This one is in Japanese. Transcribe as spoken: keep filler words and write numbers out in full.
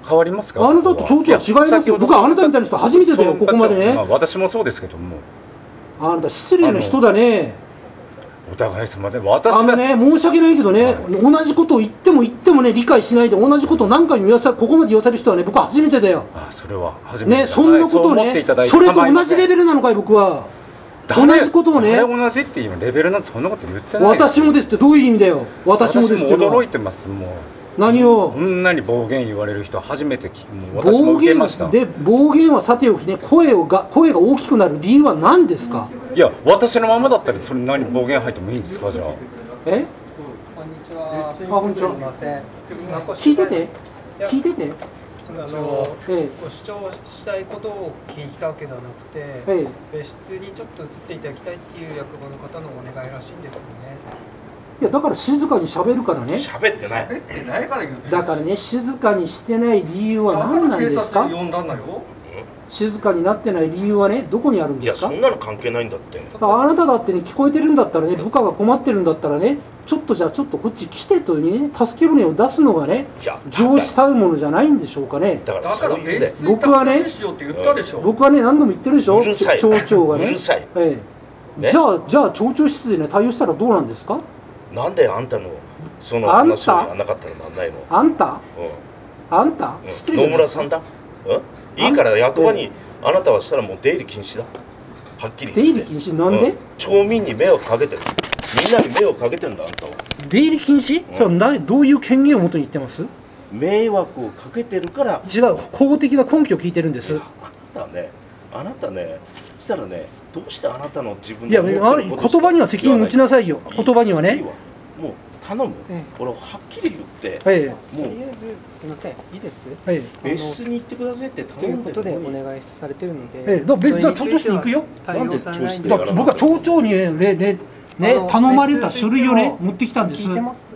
変わりますか？ あなたと町長は違いますよ。僕はあなたみたいな人初めてだよ、ここまでね。 まあ、私もそうですけども。 あなた失礼な人だね。 お互い様で、私あのね、申し訳ないけどね、はい、同じことを言っても言ってもね、理解しないで、同じことを何回も言わさ、ここまで言わされる人はね、僕は初めてだよ。 あ、それは初めてだね、そんなことをね、はい、そ, それと同じレベルなのかい、僕は。同じことをね、 誰同じっていうレベルなんて、そんなこと言ってない。 私もですって、どういう意味だよ、私もですって。 私も驚いてます、もう。 何を、 こんなに暴言言われる人は初めて聞く。もう私も受けました。 暴言で、暴言はさておきね、声をが声が大きくなる理由は何ですか？ いや、私のままだったらそれ何暴言入ってもいいんですか？じゃあ。 え？ こんにちは。 あ、こんにちは。 すみません。 聞いてて、聞いてて。 あの、 ええ、 ご主張したいことを聞いたわけではなくて、 ええ、 別室にちょっと移っていただきたいっていう役場の方のお願いらしいんですよね。 いやだから静かに喋るからね。 喋ってない。 喋ってないから言う。 だからね、静かにしてない理由は何なんですか？ だから警察呼んだんだよ。 静かになってない理由はね、どこにあるんですか？ いや、そんなの関係ないんだって。 あなただってね、聞こえてるんだったらね、部下が困ってるんだったらね、ちょっとじゃあちょっとこっち来てとね、助け舟を出すのがね、上司たるものじゃないんでしょうかね。 だからそういうね、 僕はね、僕はね、何度も言ってるでしょ、町長がね。 うるさい。 ええ、ね、じゃあ、じゃあ町長室でね、対応したらどうなんですか？ なんであんたのその話をやらなかったらなんないの？ あんた？ うん、 あんた？ うん、野村さんだ。うん、いいから役場にあなたはしたらもう出入り禁止だ。はっきり言って。 出入り禁止なんで？うん、 町民に迷惑かけてる。みんなに迷惑かけてるんだ、あんたは。 出入り禁止？うん、それはどういう権限をもとに言ってます？ 迷惑をかけてるから。 違う、公的な根拠を聞いてるんです。 あなたね、あなたね、したらね、どうしてあなたの自分のいや、あれ言葉には責任持ちなさいよ。言葉にはね。いいわ、 もう頼む、ええ、俺ははっきり言って、 ええ、もうとりあえずすみません、いいです、 ええ、別室に行ってくださいって頼んでということでお願いされてるので、 ええ、だ別だ町長室に行くよ。 なんで町室でやらないの？ 僕は町長にね、ね、ね、頼まれた書類をね持ってきたんです。 聞いてます。